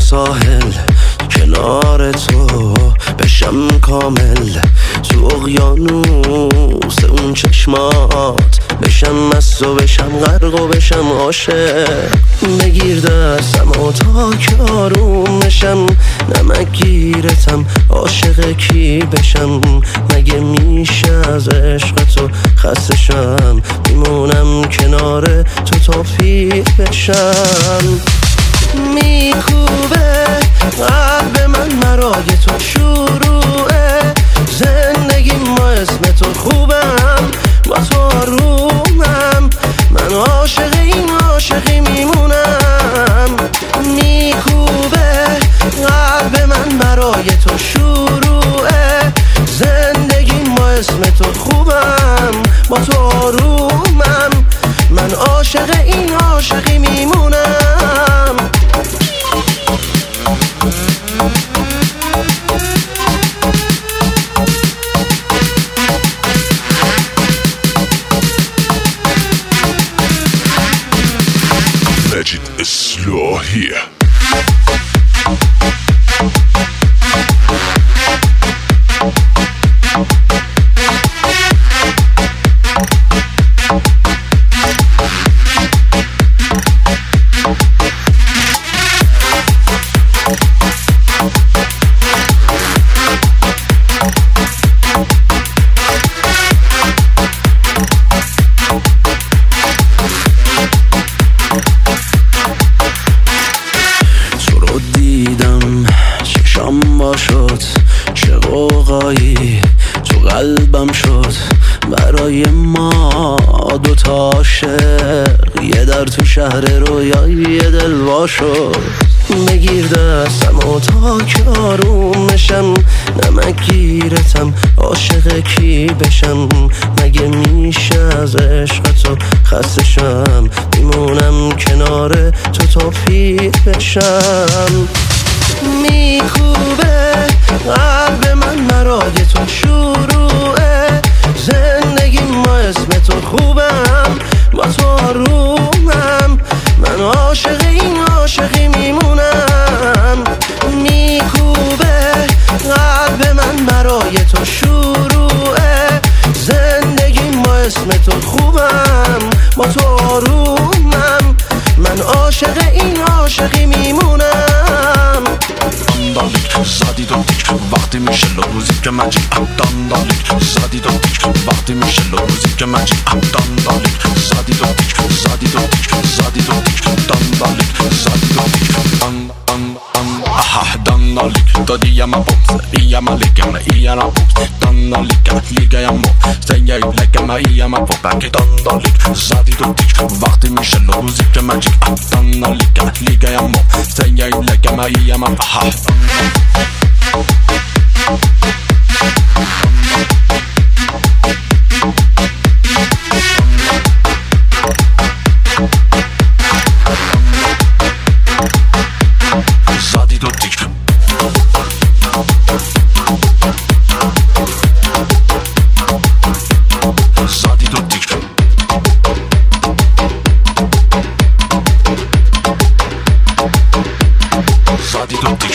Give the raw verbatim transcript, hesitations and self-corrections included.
ساحل کنار تو بشم کامل، تو اقیانوس اون چشمات بشم مست و بشم غرق و بشم عاشق. بگیر دستم و تا که آروم بشم، نمک گیرتم عاشق کی بشم. مگه میشه از عشق تو خسته شم، میمونم کنار تو تا پیر بشم. میکوبه قلب من مرای تو شروعه زندگی، ما اسم تو خوبم با تو آرومم، من عاشق این عاشقی میمونم. میکوبه قلب من برای تو شروعه زندگی، ما اسم تو خوبم با تو آرومم، من عاشق این عاشقی میمونم. Magic Islahiyye. شد چه قوقایی تو قلبم شد برای ما دوتا عاشق، یه در تو شهر رویایی دل وا شد. بگیر دستم و تا که آروم بشم، نمک گیرتم عاشق کی بشم. مگه میشه از عشق تو خسته شم، میمونم کنار تو تا پیر بشم. میکوبه قلب من مرای تو شروعه زندگی، ما اسم تو خوبم با تو آرومم، من عاشق این عاشقی میمونم. میکوبه قلب من برای تو شروعه زندگی، ما اسم تو خوبم با تو آرومم، من عاشق این عاشقی میمونم. داندالیک زدی دو دیک وقتی میشه روزی که من جی داندالیک زدی دو دیک وقتی میشه روزی که من جی داندالیک زدی دو دیک زدی دو دیک زدی دو دیک داندالیک زدی دو دیک دان دان دان آها داندالیک دادی یا من بومس یا من لیگم یا من بومس داندالیک لیگا یا من سنگی لیگم یا من بومس داندالیک زدی دو دیک وقتی میشه روزی که من جی داندالیک لیگا یا من سنگی لیگم یا من آها زدی دو دیک زدی دو دیک زدی دو دیک